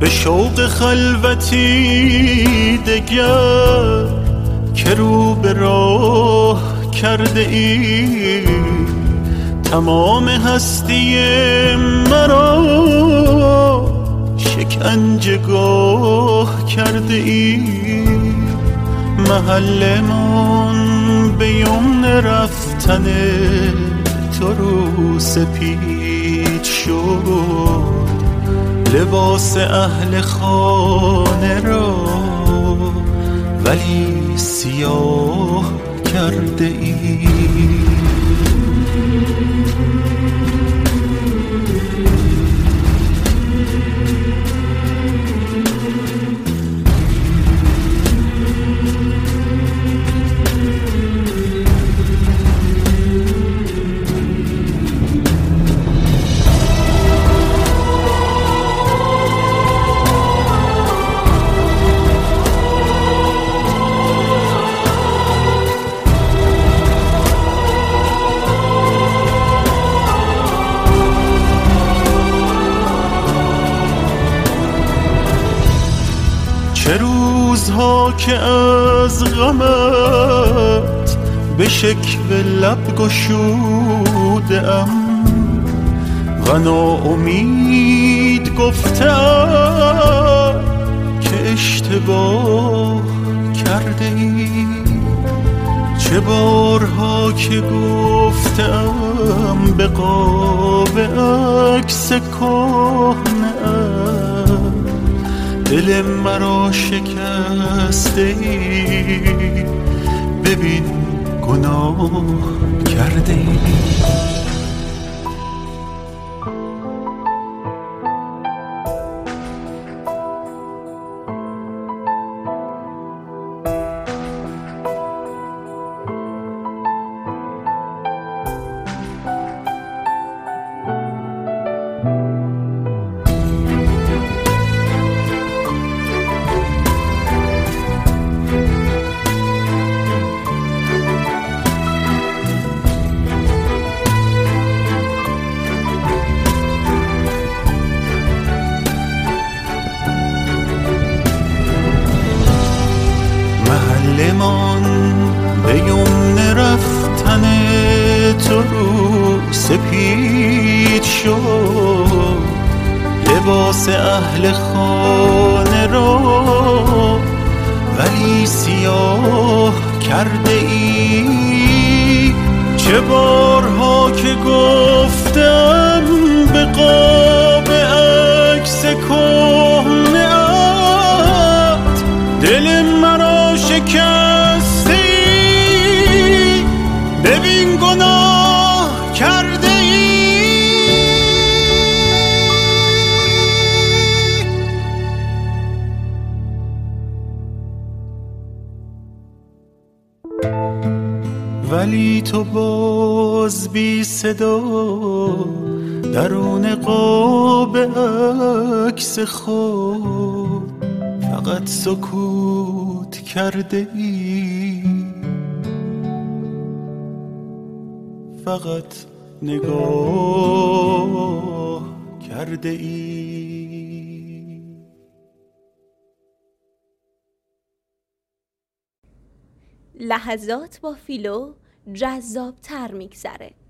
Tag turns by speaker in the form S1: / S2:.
S1: به شوق خلوتی دگر که رو به راه کرده ای، تمام هستی مرا شکنجهگاه کرده ای. محل من به یمن رفتن تو رو سپید شد، لباس اهل خانه را ولی سیاه کرده ای. چه روزها که از غمت به شکوه لب گشوده‌ام و ناامید گفتم که اشتباه کرده ای. چه بارها که گفتم به قاب عکس کهنه‌ام دل مرا شکسته ای، ببین گناه کرده ای. من به یمن رفتن تو رو سپید شد، لباس اهل خانه را ولی سیاه کرده ای. چه بارها که گفتم به قاب عکس کهنه‌ات دل مرا شکسته ای، ببین گناه کرده ای. ولی تو باز بی صدا درون قاب عکس خود فقط سکوت کرده ای، فقط نگاه کرده ای.
S2: لحظات با فیلو جذاب‌تر میگذره.